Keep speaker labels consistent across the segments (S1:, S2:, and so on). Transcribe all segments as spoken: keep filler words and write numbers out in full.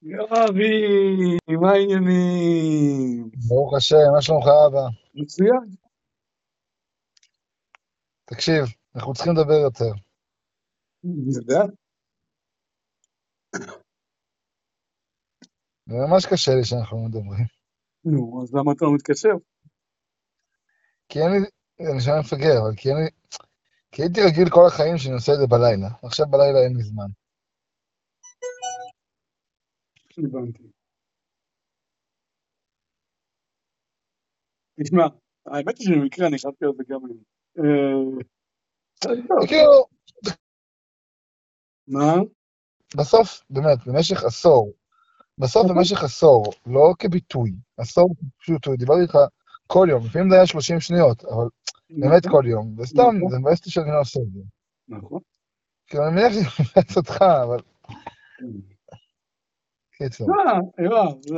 S1: יואבי, מה העניינים?
S2: ברוך השם, מה שלומך אבא?
S1: מצוין.
S2: תקשיב, אנחנו צריכים לדבר יותר.
S1: אני יודע.
S2: זה ממש קשה לי שאנחנו לא מדברים.
S1: נו, אז למה אתה לא מתקשר?
S2: כי אין לי, אני שומע מפגר, אבל כי אין לי, כי הייתי רגיל כל החיים שאני עושה את זה בלילה. עכשיו בלילה אין לי זמן.
S1: הבנתי. תשמע, האמת היא שבמקרה אני חשבתי על זה גם היום. אה, אז טוב.
S2: וכאילו,
S1: מה?
S2: בסוף, באמת, במשך עשור, בסוף
S1: נכון.
S2: במשך עשור, לא כביטוי, עשור פשוט, דיברתי איתך כל יום, לפעמים זה היה שלושים שניות, אבל באמת
S1: נכון.
S2: כל יום, וסתם,
S1: נכון.
S2: זה מבאס אותי שאני לא עושה את זה.
S1: נכון.
S2: כאילו, אני מניח שזה מבאס אותך, אבל קיצור.
S1: מה, יואב, זה...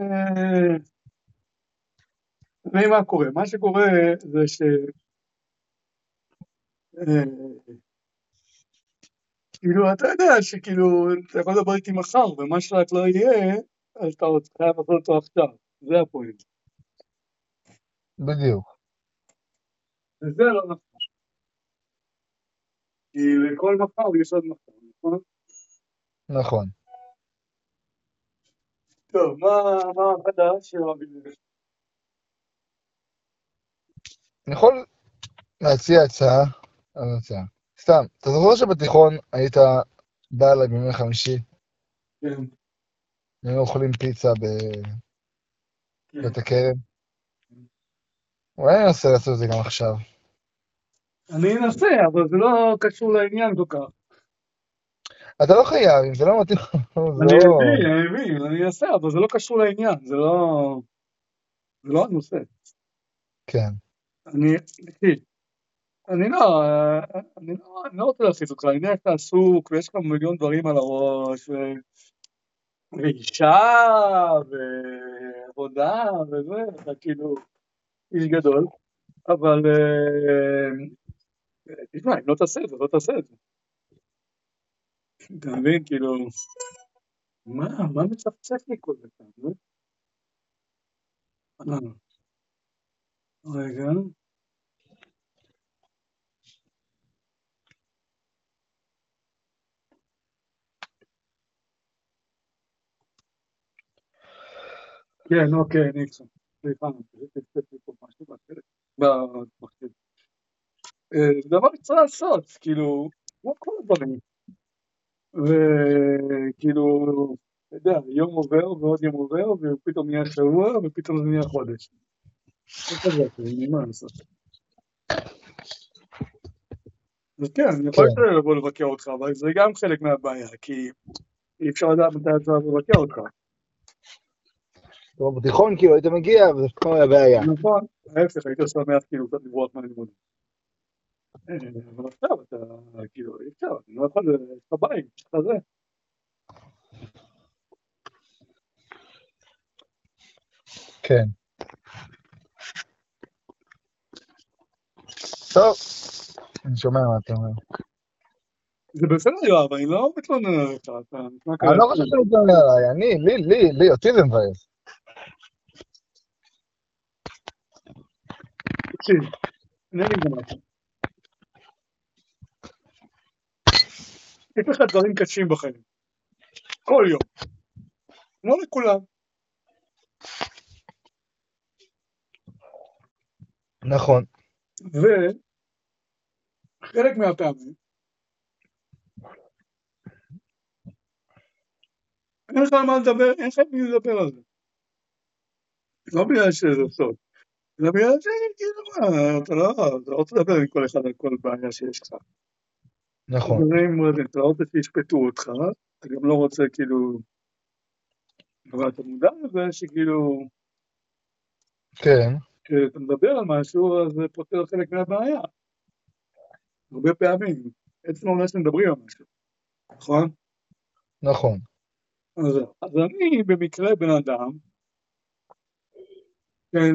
S1: תראי מה קורה. מה שקורה זה ש... אה, כאילו, אתה יודע שכאילו, אתה יכול לדבר איתי מחר, ומה שרק לא יהיה, אז אתה עוד חייב לעשות אותו עכשיו. זה הפואנט.
S2: בדיוק,
S1: וזה לא נכון. כי לכל מחר יש עוד מחר, נכון?
S2: נכון.
S1: טוב, מה מה החדש יואבי?
S2: אני יכול להציע הצעה, אז הצעה. סתם, אתה זוכר שבתיכון היית בא אליי בימי חמישי,
S1: כן,
S2: היינו אוכלים פיצה בבית
S1: כן.
S2: הכרם? אולי אני אנסה לעשות את זה גם עכשיו.
S1: אני אנסה, אבל זה לא קשור לעניין כל כך.
S2: אתה לא חייב, אם זה לא מתאים, זה
S1: אני
S2: לא...
S1: מבין, אני מבין, אני אנסה, אבל זה לא קשור לעניין, זה לא, זה לא הנושא.
S2: כן,
S1: אני, תקשיב, אני לא, אני לא, אני לא רוצה להפסיד אותך, אני יודע שאתה עסוק, ויש לך מיליון דברים על הראש, ו- ואישה, ועבודה, וזה, אתה כאילו איש גדול, אבל אה, תשמע, אם לא תעשה את זה, לא תעשה את זה. אתה מבין, כאילו, מה, מה מצפצף לי כל זה כאן? נו? אה, רגע, כן, אוקיי, אני איתך. סליחה, אני פספסתי פה משהו בטלפון, במחשב. אה, זה דבר שצריך לעשות, כאילו, כמו כל הדברים. וכאילו, אתה יודע, יום עובר ועוד יום עובר, ופתאום נהיה שבוע, ופתאום זה נהיה חודש. זה כזה, כאילו, מה לעשות? אז כן, אני יכול
S2: כן.
S1: להשתדל לבוא לבקר אותך, אבל זה גם חלק מהבעיה, כי אי אפשר לדעת מתי אתה לבקר אותך.
S2: טוב, בתיכון כאילו היית מגיע, וזה כבר היה בעיה.
S1: נכון, ההפך, היית שמח כאילו קצת לברוח מהלימודים. אה, אבל עכשיו אתה, כאילו, אי אפשר, אני לא יכול, יש לך בית, יש לך זה.
S2: כן. טוב, אני שומע מה אתה אומר.
S1: זה בסדר יואב, אני לא מתלונן עליך, אתה נשמע
S2: אני לא חושב
S1: כרגיל.
S2: שאתה מתלונן עליי, אני, לי, לי, לי, אותי זה מבאס.
S1: תקשיב, אני אגיד לך משהו, יש לך דברים קשים בחיים, כל יום, לא לכולם,
S2: נכון,
S1: וחלק מהפעמים, אין לך על מה לדבר, אין לך עם מי לדבר על זה, לא בגלל שזה סוד, אלא בגלל שכאילו מה, אתה לא, אתה לא רוצה לדבר עם כל אחד על כל בעיה שיש לך.
S2: נכון.
S1: דברים, אתה לא רוצה שישפטו אותך, אתה גם לא רוצה כאילו, אבל אתה מודע לזה שכאילו,
S2: כן,
S1: כשאתה מדבר על משהו, אז זה פותר חלק מהבעיה. הרבה פעמים, עצם העובדה שמדברים על משהו, נכון?
S2: נכון.
S1: אז, אז אני במקרה בן אדם, כן,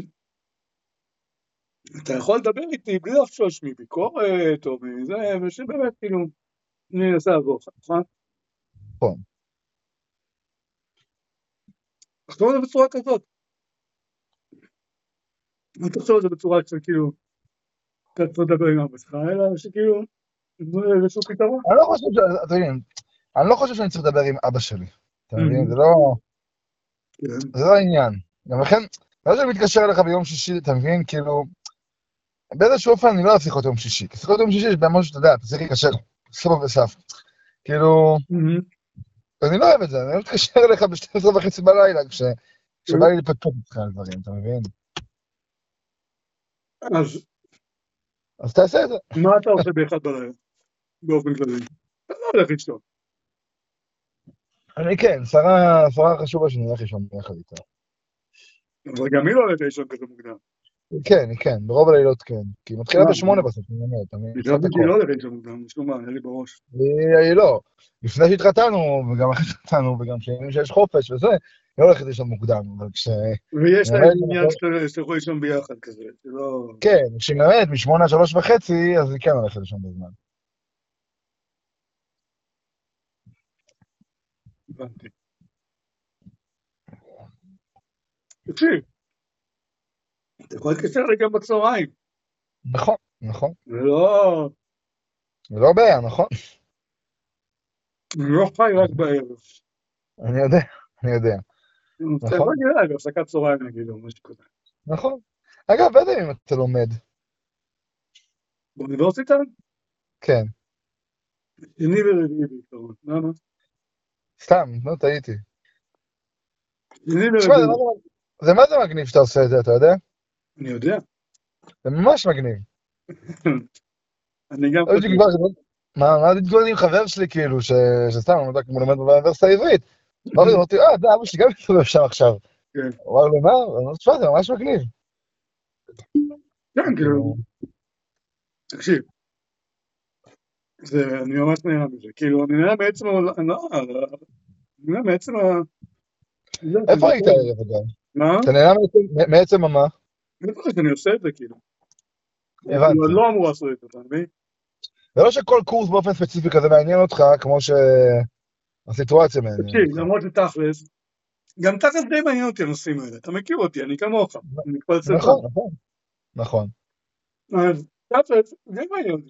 S1: אתה יכול לדבר איתי בלי לחשוש מביקורת או מזה, ושבאמת כאילו, אני אנסה לעזור לך, נכון?
S2: נכון.
S1: תחשוב על זה בצורה כזאת. אל תחשוב על זה בצורה שכאילו, אתה צריך לדבר עם אבא שלך, אלא שכאילו, זה איזשהו פתרון.
S2: אני לא חושב ש... אתה מבין, אני לא חושב שאני צריך לדבר עם אבא שלי. אתה מבין? זה לא... זה לא העניין. גם לכן, לא שאני מתקשר אליך ביום שישי, אתה מבין? כאילו, באיזשהו אופן אני לא אוהב שיחות יום שישי. כי שיחות יום שישי יש במשהו שאתה יודע, אתה צריך להיקשר, סבב וסף. כאילו, אני לא אוהב את זה, אני לא מתקשר אליך ב-שתים עשרה וחצי בלילה, כשבא לי לפטפט איתך על דברים, אתה מבין?
S1: אז...
S2: אז תעשה את זה.
S1: מה אתה עושה באחד בלילה? באופן כללי. אתה לא הולך לישון.
S2: אני כן, שרה, שרה חשובה שאני הולך לישון ביחד איתה.
S1: אבל גם היא לא הולכת לישון כזה מוקדם.
S2: כן, כן, ברוב הלילות כן. כי היא מתחילה בשמונה בסוף, אני אומר, אתה מבין?
S1: חשבתי שהיא לא הולכת לישון מוקדם, משום מה, היה לי בראש.
S2: היא לא. לפני שהתחתנו, וגם אחרי שהתחתנו, וגם כשאני שיש חופש וזה, היא לא הולכת לישון מוקדם, אבל כש...
S1: ויש לה עניין שאתה יכול לישון ביחד כזה, זה לא...
S2: כן, כשהיא נראית משמונה עד שלוש וחצי, אז היא כן הולכת לישון בזמן.
S1: הבנתי. תקשיב, אתה יכול להתקשר לי גם בצהריים.
S2: נכון, נכון.
S1: זה לא...
S2: זה לא בעיה, נכון?
S1: אני לא חי רק בערב.
S2: אני יודע, אני יודע.
S1: אתה יכול להגיד, בהפסקת צהריים נגיד, או משהו כזה.
S2: נכון. אגב, לא יודע אם אתה לומד.
S1: באוניברסיטה?
S2: כן.
S1: שני ורביעי בעיקרון, למה?
S2: סתם, לא טעיתי.
S1: שני
S2: תשמע,
S1: ורביעי.
S2: זה מה זה מגניב שאתה עושה את זה, אתה יודע?
S1: אני יודע.
S2: זה ממש מגניב.
S1: אני גם
S2: חושב. מה, מה תתגודד עם חבר שלי כאילו, שסתם, אני לא יודע, כמו לומד באוניברסיטה העברית. אמרתי, אה, זה אבא שלי גם מסתובב שם עכשיו. הוא אמר לי, מה? אני אומר, תשמע, זה ממש מגניב.
S1: כן, כאילו, תקשיב, אני ממש נהנה מזה, כאילו, אני נהנה בעצם, אני נהנה בעצם ה...
S2: איפה היית הערב אגב?
S1: מה?
S2: אתה נהנה מעצם מה?
S1: איפה שאני עושה את זה, כאילו.
S2: הבנתי.
S1: אני לא אמור לעשות את זה, אתה מבין?
S2: זה לא שכל קורס באופן ספציפי כזה מעניין אותך, כמו שהסיטואציה מעניין אותך.
S1: תקשיב, למרות שתכלס, גם תכלס די מעניין אותי הנושאים האלה, אתה מכיר אותי, אני כמוך, אני כבר צפן.
S2: נכון, נכון. נכון.
S1: אז תכלס, די מעניין אותי.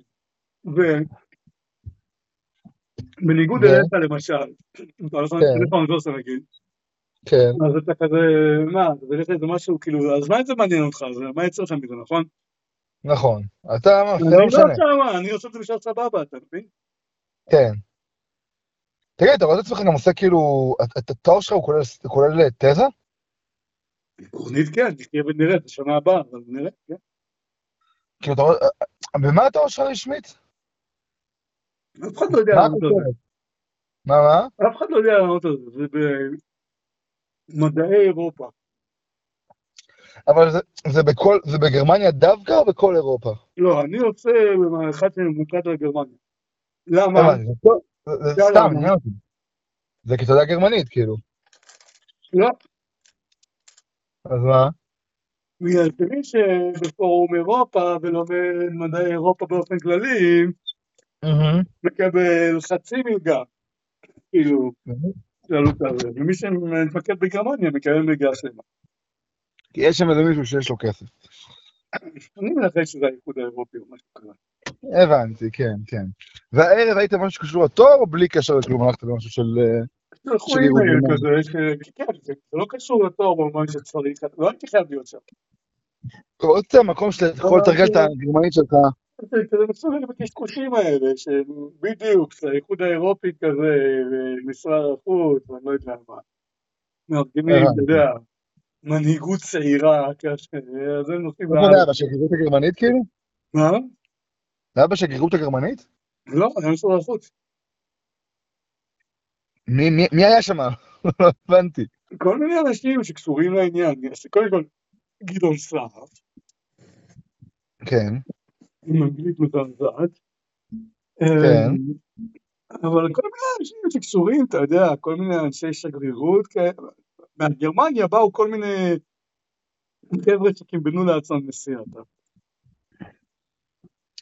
S1: ובניגוד אליך למשל, אתה הולך לאוניברסיטה נגיד,
S2: כן.
S1: אז אתה כזה, מה, זה הולך איזה משהו, כאילו, אז מה זה מעניין אותך? מה יצא לך מזה, נכון?
S2: נכון. אתה,
S1: אני לא שמה, אני עושה את זה בשביל סבבה, אתה מבין?
S2: כן. תגיד, אתה רואה את עצמך גם עושה כאילו, את התואר שלך הוא כולל תזה?
S1: עקרונית כן, נחיה ונראה, זה שנה הבאה, אבל נראה, כן.
S2: כאילו, אתה רואה, במה התואר שלך רשמית?
S1: אף אחד לא יודע לענות על זה.
S2: מה, מה?
S1: אף אחד לא יודע לענות על זה, זה במדעי אירופה.
S2: אבל זה, זה בכל, זה בגרמניה דווקא או בכל אירופה?
S1: לא, אני עושה במערכת שממוקד על גרמניה. למה?
S2: זה סתם, עניין אותי. זה כי אתה יודע גרמנית, כאילו.
S1: לא.
S2: אז מה?
S1: בגלל שמי שבפורום אירופה ולומד מדעי אירופה באופן כללי, מקבל חצי מלגה, כאילו, לעלות על זה. ומי שמתמקד בגרמניה מקבל מלגה שלמה.
S2: כי יש שם איזה מישהו שיש לו כסף.
S1: אני מנחש שזה האיחוד האירופי או משהו כזה.
S2: הבנתי, כן, כן. והערב היית משהו שקשור לתואר או בלי קשר לכלום? הלכת למשהו של...
S1: שלחו אימייל כזה, כן, זה לא קשור לתואר במובן שצריך, לא הייתי חייב להיות שם.
S2: רוצה מקום שאתה יכול לתרגל את הגרמנית שלך.
S1: זה מסוג בקשקושים האלה, שבדיוק, האיחוד האירופי כזה, ומשרד החוץ, ואני לא יודע מה. מארגנים, אתה יודע, מנהיגות צעירה, אז הם נושאים...
S2: מה זה אבא, שגרירות הגרמנית כאילו?
S1: מה?
S2: זה אבא שגרירות הגרמנית?
S1: לא, היה משרד החוץ.
S2: מי היה שם? לא הבנתי.
S1: כל מיני אנשים שקשורים לעניין, קודם כל גדעון סער.
S2: כן.
S1: עם אנגלית מזעזעת.
S2: כן.
S1: אבל כל מיני אנשים שקשורים, אתה יודע, כל מיני אנשי שגרירות, מהגרמניה באו כל מיני חבר'ה שקיבלו לעצמם נסיעה.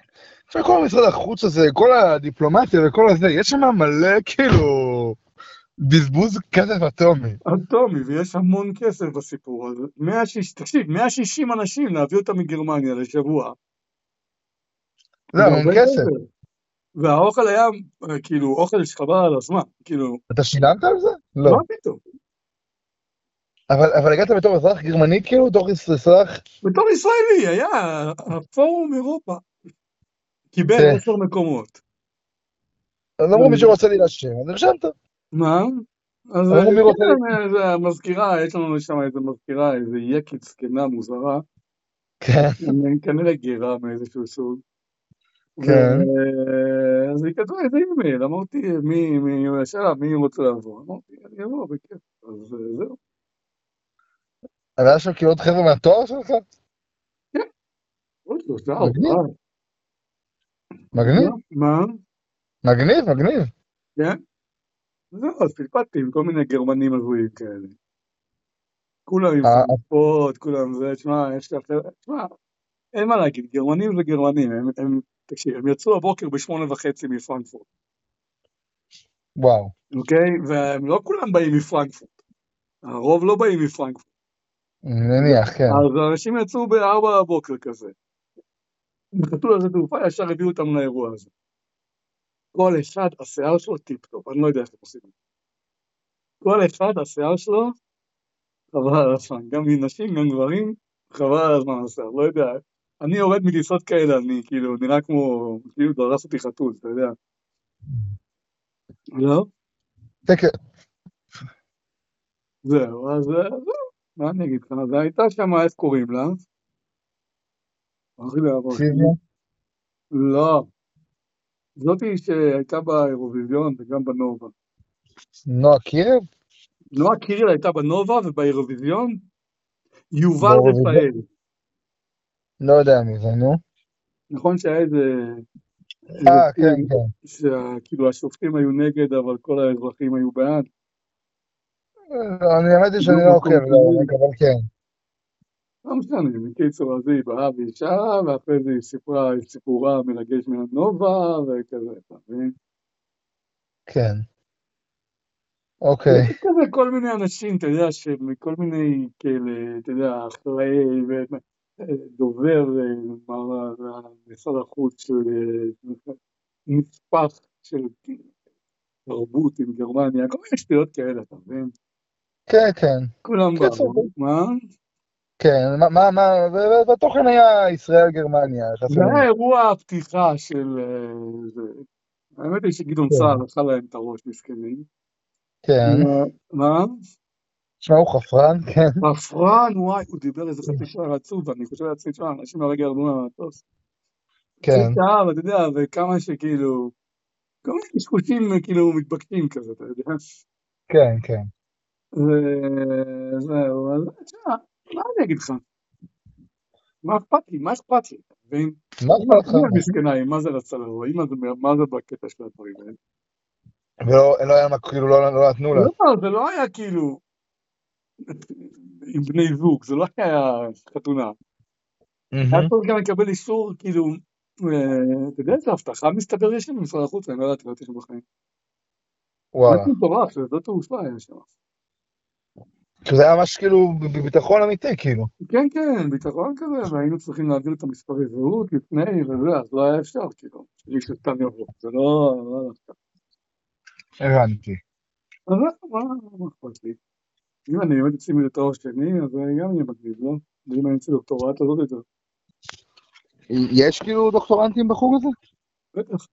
S2: כל משרד החוץ הזה, כל הדיפלומטיה וכל הזה, יש שם מלא כאילו בזבוז כסף אטומי.
S1: אטומי, ויש המון כסף בסיפור הזה. מאה ושישים, תקשיב, מאה ושישים אנשים להביא אותם מגרמניה לשבוע.
S2: זה המון כסף.
S1: והאוכל היה, כאילו, אוכל שחבל על הזמן, כאילו...
S2: אתה שילמת על זה? לא.
S1: מה פתאום?
S2: אבל, אבל הגעת בתור אזרח גרמני, כאילו, בתור אזרח?
S1: בתור ישראלי, היה הפורום אירופה. קיבל עשר מקומות.
S2: אז אמרו מי שרוצה להירשם, אז נרשמת.
S1: מה? אז המזכירה, יש לנו שם איזה מזכירה, איזה יקית סקנה מוזרה.
S2: כן.
S1: כנראה גירה מאיזשהו סוג.
S2: כן.
S1: אז היא כתבה איזה אימייל, אמרתי, מי, מי, שאלה, מי רוצה לבוא? אמרתי, אני אבוא, בכיף. אז זהו.
S2: אבל היה שם כאילו עוד חבר'ה מהתואר שלך?
S1: כן. עוד שלושה,
S2: מגניב.
S1: ארבעה.
S2: מגניב.
S1: מה?
S2: מגניב, מגניב.
S1: כן. זהו, אז פלפלתי עם כל מיני גרמנים הזויים כאלה. כולם עם חליפות, כולם זה, תשמע, יש לי אחר, תשמע, אין מה להגיד, גרמנים זה גרמנים, הם, הם, תקשיב, הם יצאו הבוקר בשמונה וחצי מפרנקפורט.
S2: וואו.
S1: אוקיי? והם לא כולם באים מפרנקפורט. הרוב לא באים מפרנקפורט.
S2: נניח, כן.
S1: אז האנשים יצאו בארבע הבוקר כזה. נחתו לזה תעופה, ישר הביאו אותם לאירוע הזה. כל אחד, השיער שלו טיפ-טופ, אני לא יודע איך הם עושים. כל אחד, השיער שלו, חבל על הזמן, גם מנשים, גם גברים, חבל על הזמן השיער, לא יודע. אני יורד מטיסות כאלה, אני כאילו נראה כמו, כאילו דרס אותי חתול, אתה יודע. לא?
S2: כן.
S1: זהו, אז זהו, מה אני אגיד לך, זה הייתה שם, איך קוראים לה?
S2: פיביה?
S1: לא. זאתי שהייתה באירוויזיון וגם בנובה.
S2: נועה קירל?
S1: נועה קירל הייתה בנובה ובאירוויזיון, יובל רפאל.
S2: לא יודע מי זה, נו.
S1: נכון שהיה איזה...
S2: אה, כן, כן.
S1: שכאילו השופטים היו נגד, אבל כל האזרחים היו בעד.
S2: אני האמת שאני לא עוקב, אבל כן.
S1: לא משנה, בקיצור, אז היא באה ואישה, ואחרי זה היא סיפרה את סיפורה מרגש מהנובה, וכזה, אתה מבין?
S2: כן. אוקיי.
S1: יש כזה כל מיני אנשים, אתה יודע, שמכל מיני כאלה, אתה יודע, אחראי ודובר, משרד החוץ של נספח של תרבות עם גרמניה, כל מיני שטויות כאלה, אתה מבין?
S2: כן, כן.
S1: כולם באו, מה?
S2: כן, מה, מה, בתוכן היה ישראל-גרמניה.
S1: זה היה אירוע הפתיחה של... האמת היא שגדעון סער אכל להם את הראש, מסכנים.
S2: כן.
S1: מה?
S2: תשמע, הוא חפרן, כן.
S1: חפרן, וואי, הוא דיבר איזה חצי שעה רצוף, ואני חושב לעצמי, תשמע, אנשים הרגע ירדו מהמטוס.
S2: כן.
S1: חצי שעה, ואתה יודע, וכמה שכאילו, כל מיני קשקושים כאילו מתבקשים כזה, אתה יודע.
S2: כן, כן.
S1: וזהו, אז תשמע, מה אני אגיד לך? מה אכפת לי? מה אכפת לי? אתה מבין?
S2: מה אכפת לך?
S1: אמא מסכנה, מה זה רצה לבוא? אמא זה, מה זה בקטע של הדברים האלה?
S2: ולא היה, כאילו, לא נתנו לה.
S1: לא, זה לא היה כאילו עם בני זוג, זה לא היה חתונה. היה צריך גם לקבל אישור, כאילו, אתה יודע איזה הבטחה מסתבר יש לי במשרד החוץ, אני לא יודעת, לא יודעת איך בחיים.
S2: וואלה.
S1: זה מטורף, זה תעופה היה שם.
S2: זה היה ממש כאילו בביטחון אמיתי, כאילו.
S1: כן, כן, ביטחון כזה, והיינו צריכים להעביר את המספרי זהות לפני, וזה, אז לא היה אפשר, כאילו, שלי שסתם יבוא, זה לא...
S2: הבנתי.
S1: אז מה אכפת לי? אם אני באמת אצאים לי לתואר שני, אז גם יהיה מגניב, לא? ואם אני אצא דוקטורט, אז עוד יותר.
S2: יש כאילו דוקטורנטים בחוג הזה?
S1: בטח.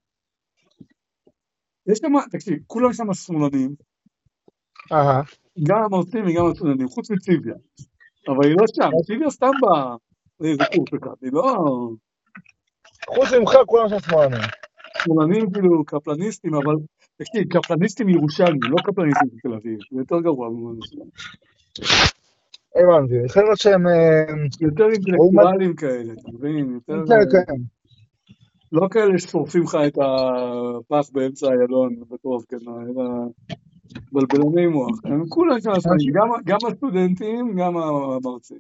S1: יש שם, תקשיב, כולם שם שמאלנים.
S2: אהה.
S1: גם המרצים וגם הסטודנטים, חוץ מציביה. אבל היא לא שם, ציביה סתם באה לאיזה קורס אחד, היא לא...
S2: חוץ ממך כולם שם שמאלנים.
S1: שמאלנים כאילו קפלניסטים, אבל תקשיב, קפלניסטים ירושלמים, לא קפלניסטים של תל אביב, זה יותר גרוע במובן שלהם.
S2: הבנתי, יכול להיות שהם...
S1: יותר אינטלקטואלים כאלה, אתה מבין? יותר... לא כאלה ששורפים לך את הפח באמצע איילון בתור הפגנה, אלא בלבלני מוח. הם כולם שם עשרים, גם הסטודנטים, גם המרצים.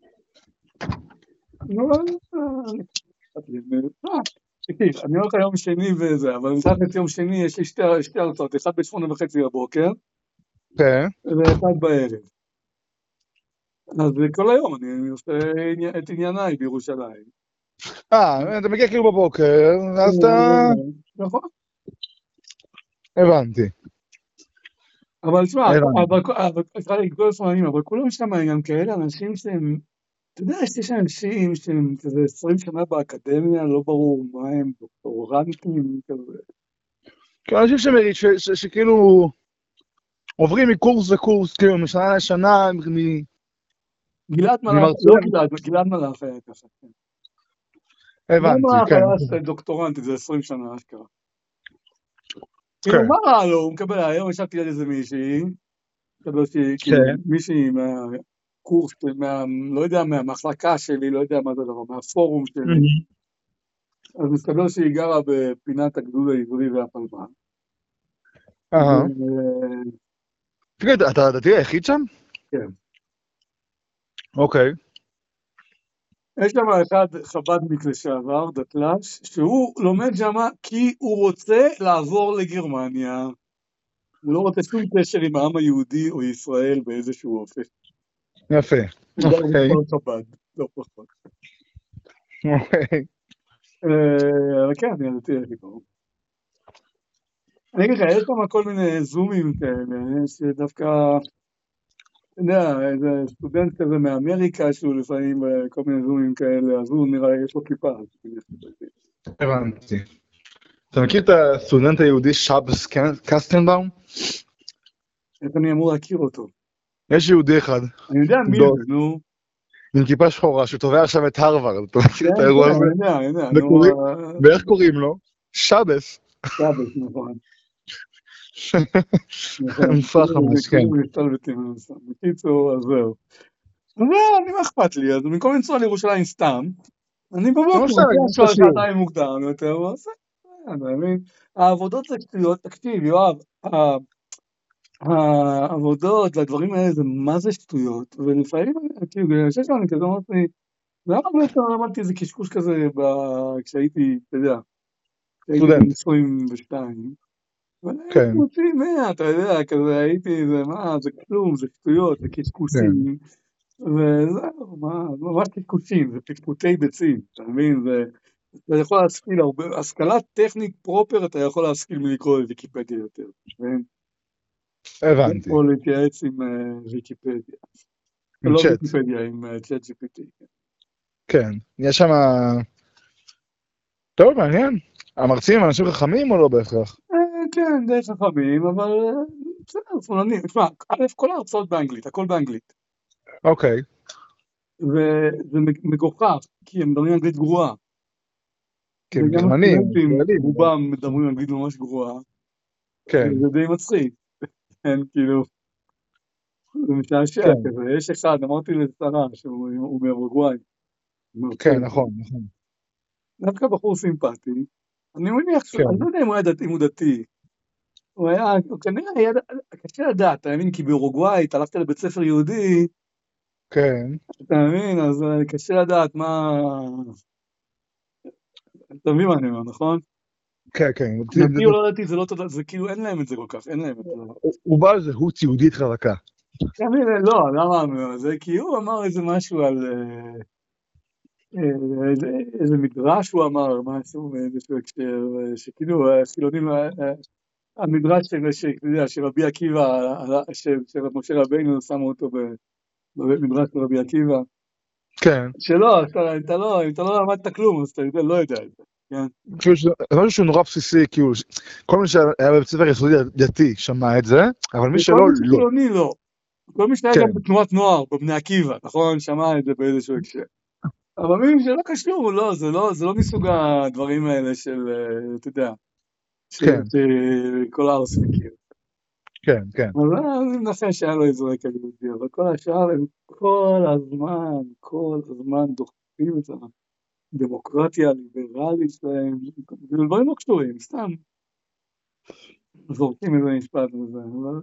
S1: אני אומר לך יום שני וזה, אבל מתחת יום שני יש לי שתי הרצאות, אחד בשמונה וחצי בבוקר,
S2: כן.
S1: ואחד בערב. אז כל היום אני עושה את ענייניי בירושלים.
S2: אה, אתה מגיע כאילו בבוקר, אז אתה...
S1: נכון.
S2: הבנתי.
S1: אבל תשמע, אבל כולם שם גם כאלה אנשים שהם, אתה יודע, יש אנשים שהם כזה עשרים שנה באקדמיה, לא ברור מה הם, דוקטורנטים כזה.
S2: אנשים שמרית, שכאילו עוברים מקורס לקורס, כאילו משנה לשנה, מ...
S1: גלעד מלאך, לא גלעד, גלעד מלאך היה ככה.
S2: הבנתי, כן.
S1: גלעד מלאך היה דוקטורנט, זה עשרים שנה אשכרה. כאילו, מה רע לו? הוא מקבל, היום ישבתי על איזה מישהי, מישהי מהקורס, לא יודע, מהמחלקה שלי, לא יודע מה זה דבר, מהפורום שלי. אז מסתבר שהיא גרה בפינת הגדוד העברי והפלמ"ח.
S2: אהה. תגיד, אתה הדתי היחיד שם?
S1: כן.
S2: אוקיי.
S1: יש שם אחד חב"דניק לשעבר, דתל"ש, שהוא לומד שם כי הוא רוצה לעבור לגרמניה. הוא לא רוצה שום קשר עם העם היהודי או ישראל באיזשהו אופן.
S2: יפה.
S1: הוא גר בכפר חב"ד, לא פחות.
S2: אוקיי.
S1: אבל כן, אני הדתי היחיד. אני אגיד לך, יש שם כל מיני זומים כאלה, שדווקא, אתה יודע, איזה סטודנט כזה מאמריקה, שהוא לפעמים כל מיני זומים כאלה, אז הוא נראה, יש לו כיפה.
S2: הבנתי. אתה מכיר את הסטודנט היהודי שבס קסטנבאום?
S1: איך אני אמור להכיר אותו?
S2: יש יהודי אחד.
S1: אני יודע מי זה, נו.
S2: עם כיפה שחורה, שתובע עכשיו את הרווארד. אתה מכיר את האירוע הזה?
S1: אני יודע, אני יודע.
S2: ואיך קוראים לו? שבס.
S1: שבס, נכון.
S2: מפח ממש, כן.
S1: בקיצור, אז זהו. אני מה אכפת לי, אז במקום לנסוע לירושלים סתם, אני בבוקר, אני שעתיים מוקדם יותר, העבודות זה שטויות, תקשיב, יואב, העבודות והדברים האלה זה מה זה שטויות, ולפעמים, כאילו, אני חושב שאני כזה אמרתי, למה בעצם למדתי איזה קשקוש כזה כשהייתי, אתה יודע, כשהייתי בן עשרים ושתיים, והייתי מוציא מאה, אתה יודע, כזה הייתי, זה מה, זה כלום, זה שטויות, זה קשקושים, וזהו, מה, ממש קשקושים, זה פטפוטי ביצים, אתה מבין, אתה יכול להשכיל הרבה, השכלה טכנית פרופר, אתה יכול להשכיל מלקרוא לוויקיפדיה יותר, מבין?
S2: הבנתי.
S1: או להתייעץ עם ויקיפדיה. לא ויקיפדיה, עם צ'אט ג'י פי טי.
S2: כן, יש שם... טוב, מעניין. המרצים הם אנשים חכמים או לא בהכרח?
S1: כן, די חכמים, אבל בסדר, פולנים. תשמע, א', כל ההרצאות באנגלית, הכל באנגלית.
S2: אוקיי.
S1: וזה מגוחך, כי הם מדברים אנגלית גרועה.
S2: כי הם גרמנים.
S1: רובם מדברים אנגלית ממש גרועה.
S2: כן.
S1: זה די מצחיק. כן, כאילו, זה משעשע כזה. יש אחד, אמרתי לשרה, שהוא מאורוגוואי.
S2: כן, נכון, נכון.
S1: דווקא בחור סימפטי. אני מניח, אני לא יודע אם הוא היה דתי, אם הוא דתי. הוא היה, הוא כנראה היה, קשה לדעת, אתה מבין? כי באורוגוואי, אתה הלכת לבית ספר יהודי,
S2: כן.
S1: אתה מבין? אז קשה לדעת מה... אתה מבין מה אני אומר, נכון?
S2: כן, כן.
S1: דתי או לא דתי, זה לא תודה, זה כאילו אין להם את זה כל כך, אין להם את זה.
S2: הוא בא על זהות יהודית חזקה.
S1: כנראה, לא, למה? זה כי הוא אמר איזה משהו על... איזה מדרש הוא אמר, משהו מאיזשהו הקשר, שכאילו, חילונים... המדרש של רבי עקיבא, שמשה רבינו שמו אותו במדרש של רבי עקיבא.
S2: כן.
S1: שלא, אם אתה לא למדת כלום, אז אתה לא יודע את זה.
S2: זה משהו שהוא נורא בסיסי, כאילו, כל מי שהיה בבית ספר יסודי דתי שמע את זה, אבל מי שלא,
S1: לא. כל מי שחילוני לא. כל מי שהיה גם בתנועת נוער, בבני עקיבא, נכון? שמע את זה באיזשהו הקשר. אבל מי שלא קשור, לא, זה לא מסוג הדברים האלה של, אתה יודע, שכל הארץ מכיר.
S2: כן, כן.
S1: אבל אני מנסה שהיה לו איזה רקע יהודי, אבל כל השאר הם כל הזמן, כל הזמן דוחפים את הדמוקרטיה הליברלית שלהם, דברים לא קשורים, סתם. זורקים איזה משפט וזה, אבל...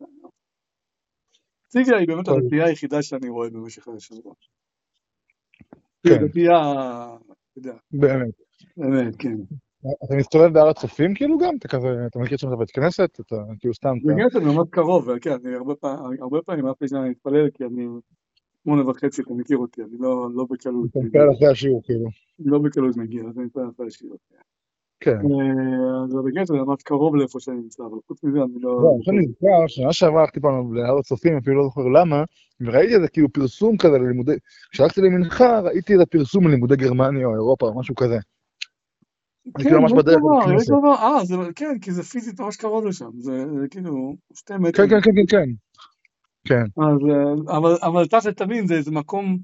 S1: ציגה היא באמת הדתייה היחידה שאני רואה במשך השבוע. היא דתייה, אתה יודע.
S2: באמת.
S1: באמת, כן.
S2: אתה מסתובב בהר הצופים כאילו גם? אתה כזה, אתה מכיר שם את הבית כנסת? אתה כאילו סתם...
S1: זה כנסת ממש קרוב, כן, אני הרבה פעמים אף פעם אני מתפלל, כי אני שמונה וחצי, אתה מכיר אותי, אני לא בקלות.
S2: אתה מתפלל אחרי השיעור כאילו.
S1: לא בקלות מגיע, אז אני מתפלל אחרי השיעור.
S2: כן.
S1: אז בגלל זה ממש קרוב לאיפה שאני נמצא, אבל חוץ מזה אני לא...
S2: לא, אני נזכר, שנה שעברה הלכתי פעם להר הצופים, אפילו לא זוכר למה, וראיתי איזה כאילו פרסום כזה ללימודי, כשהלכתי למנחה, ראיתי איזה פרסום ללימודי גרמניה או אירופה, או משהו כזה.
S1: כן, יש דבר, יש דבר, אה, כן, כי זה פיזית ממש קרוב לשם, זה כאילו שתי מטרים.
S2: כן, כן, כן, כן, כן.
S1: אבל תכף תבין, זה איזה מקום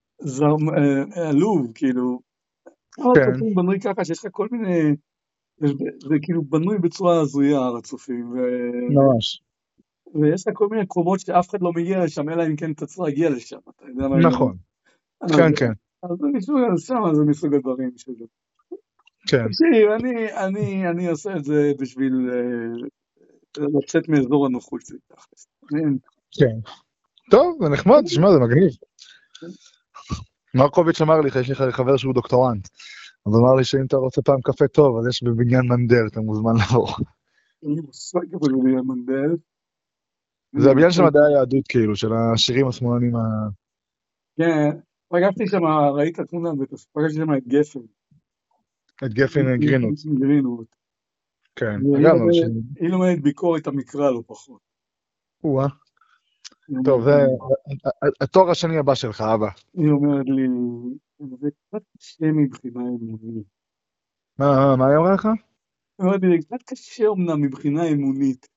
S1: עלוב, כאילו, הר הצופים בנוי ככה שיש לך כל מיני, זה כאילו בנוי בצורה הזויה, הר הצופים.
S2: ממש.
S1: ויש לה כל מיני קומות שאף אחד לא מגיע לשם, אלא אם כן אתה צריך להגיע לשם, אתה יודע מה?
S2: נכון. כן, כן.
S1: אז זה מסוג, אז שם זה מסוג הדברים שלו.
S2: כן.
S1: תקשיב, אני, אני עושה את זה בשביל לצאת מאזור הנוחות שלי.
S2: כן. טוב, זה נחמד, תשמע, זה מגניב. מרקוביץ' אמר לי, יש לי חבר שהוא דוקטורנט, אז אמר לי שאם אתה רוצה פעם קפה טוב, אז יש בבניין מנדל, אתה מוזמן לבוא.
S1: אני מושג איפה זה בבניין מנדל.
S2: זה הבניין של מדעי היהדות, כאילו, של השירים השמאלנים ה...
S1: כן, פגשתי שם, ראית תמונה, פגשתי שם את גפן.
S2: את גפן גרינוט.
S1: גרינוט.
S2: כן,
S1: היא לומדת ביקורת המקרא לא פחות.
S2: וואה. טוב, זה התואר השני הבא שלך, אבא.
S1: היא אומרת לי, זה קצת קשה מבחינה אמונית.
S2: מה, מה היא אומרת לך?
S1: היא אומרת לי, זה קצת קשה אומנם מבחינה אמונית.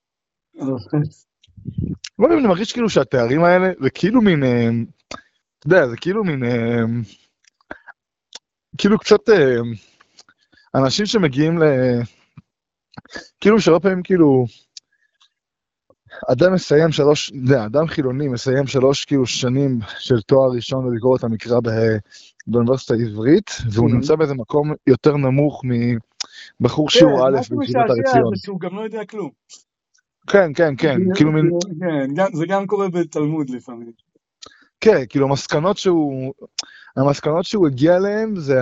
S2: לא, אני מרגיש כאילו שהתארים האלה, זה כאילו מין, אתה יודע, זה כאילו מין, כאילו קצת אנשים שמגיעים ל... כאילו שהרבה פעמים כאילו, אדם מסיים שלוש, יודע, אדם חילוני מסיים שלוש כאילו שנים של תואר ראשון בביקורת המקרא באוניברסיטה העברית, והוא נמצא באיזה מקום יותר נמוך מבחור שיעור א' בישיבת הר ציון.
S1: זה שהוא גם לא יודע כלום.
S2: כן, כן, כן, כאילו מין...
S1: כן, זה גם קורה בתלמוד לפעמים.
S2: כן, כאילו המסקנות שהוא, המסקנות שהוא הגיע אליהן זה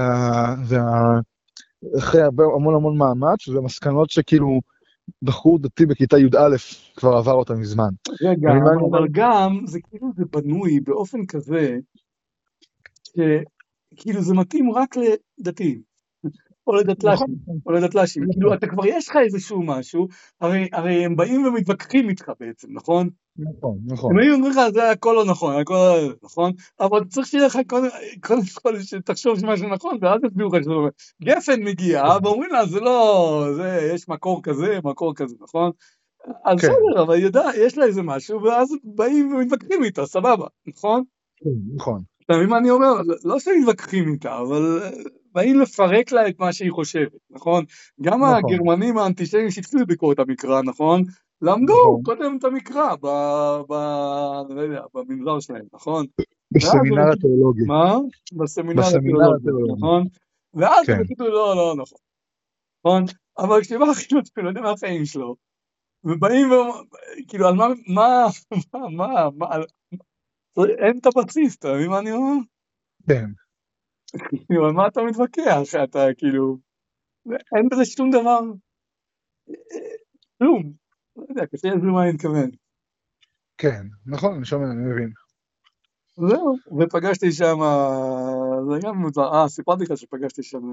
S2: אחרי המון המון מאמץ, זה מסקנות שכאילו בחור דתי בכיתה י"א כבר עבר אותה מזמן.
S1: רגע, אבל גם זה כאילו זה בנוי באופן כזה, שכאילו זה מתאים רק לדתיים. או לדתל"שים, או לדתל"שים, כאילו אתה כבר יש לך איזשהו משהו, הרי הם באים ומתווכחים איתך בעצם, נכון?
S2: נכון, נכון.
S1: הם היו אומרים לך, זה הכל לא נכון, הכל לא נכון, אבל צריך שיהיה לך קודם כל שתחשוב שמשהו נכון, ואז תסבירו לך שזה אומר, גפן מגיע, ואומרים לה, זה לא, יש מקור כזה, מקור כזה, נכון? אז בסדר, אבל יש לה איזה משהו, ואז באים ומתווכחים איתה, סבבה, נכון?
S2: נכון.
S1: אתה מבין מה אני אומר? לא שמתווכחים איתה, אבל... באים לפרק לה את מה שהיא חושבת, נכון? גם הגרמנים האנטישמים שהתחילו לביקורת המקרא, נכון? למדו קודם את המקרא במנזר שלהם, נכון?
S2: בסמינר התיאולוגי.
S1: מה? בסמינר התיאולוגי, נכון? ואז הם יגידו, לא, לא, נכון? אבל כשבא החילוץ, לא יודע מה החיים שלו, ובאים, כאילו, על מה, מה, מה, מה, אין את הבסיס, אתה מבין מה אני אומר?
S2: כן.
S1: על מה אתה מתווכח? אתה כאילו, אין בזה שום דבר, כלום, לא יודע, קשה להסביר מה אני מתכוון.
S2: כן, נכון, אני שומע, אני מבין.
S1: זהו, ופגשתי שם, זה גם מוזר, אה, סיפרתי לך שפגשתי שם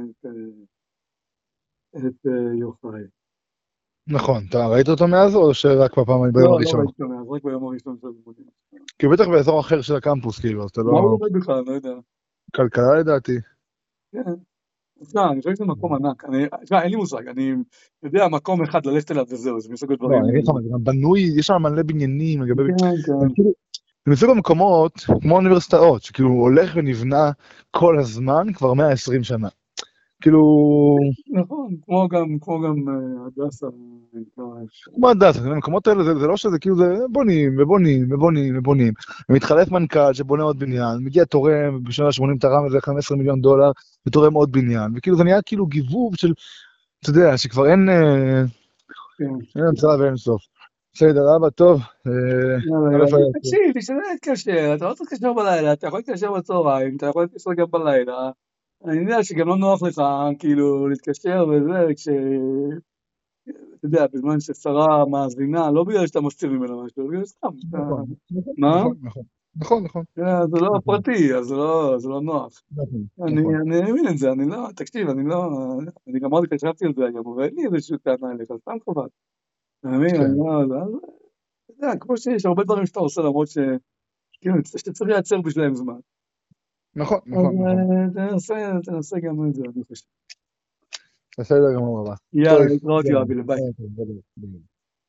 S1: את יוחאי.
S2: נכון, אתה ראית אותו מאז או שרק בפעם ביום הראשון?
S1: לא, לא ראיתי אותו מאז, רק ביום הראשון של לימודים.
S2: כי הוא בטח באזור אחר של הקמפוס, כאילו, אתה לא...
S1: מה הוא לומד בכלל, אני לא יודע.
S2: כלכלה לדעתי.
S1: כן, אני חושב שזה מקום ענק, אין לי מושג, אני יודע מקום אחד ללכת אליו וזהו, זה מסוג הדברים.
S2: לא, אני אגיד לך, זה גם בנוי, יש שם מלא בניינים, זה מסוג המקומות, כמו אוניברסיטאות, שכאילו הולך ונבנה כל הזמן, כבר מאה ועשרים שנה. כאילו...
S1: נכון, כמו גם, כמו גם הדסה.
S2: כמו הדסה, המקומות האלה, זה לא שזה כאילו, זה בונים, ובונים, ובונים, ובונים. ומתחלף מנכ"ל שבונה עוד בניין, מגיע תורם, בשנה שמונים תרם איזה חמישה עשר מיליון דולר, ותורם עוד בניין, וכאילו זה נהיה כאילו גיבוב של, אתה יודע, שכבר אין, אין המצאה ואין סוף. בסדר, אבא, טוב.
S1: תקשיב, תשתדל להתקשר, אתה לא צריך להתקשר בלילה, אתה יכול להתקשר בצהריים, אתה יכול להתקשר גם בלילה. אני יודע שגם לא נוח לך, כאילו, להתקשר וזה, כש... אתה יודע, בזמן ששרה מאזינה, לא בגלל שאתה מסתיר ממנה משהו, בגלל סתם.
S2: נכון, נכון,
S1: מה?
S2: נכון, נכון, נכון, נכון.
S1: זה לא פרטי, אז זה לא נוח. אני מבין את זה, אני לא, תקשיב, אני לא, אני גם אמרתי, חשבתי על זה היום, אבל אין לי איזושהי טענה אליך, סתם חבל. אני מבין, אני לא, אתה יודע, כמו שיש הרבה דברים שאתה עושה, למרות ש... כאילו, שאתה צריך לייצר בשבילם זמן.
S2: נכון, נכון, נכון.
S1: תנסה, תנסה גם את זה, אני חושב.
S2: בסדר גמור, רבה.
S1: יאללה, להתראות יואבי, ביי.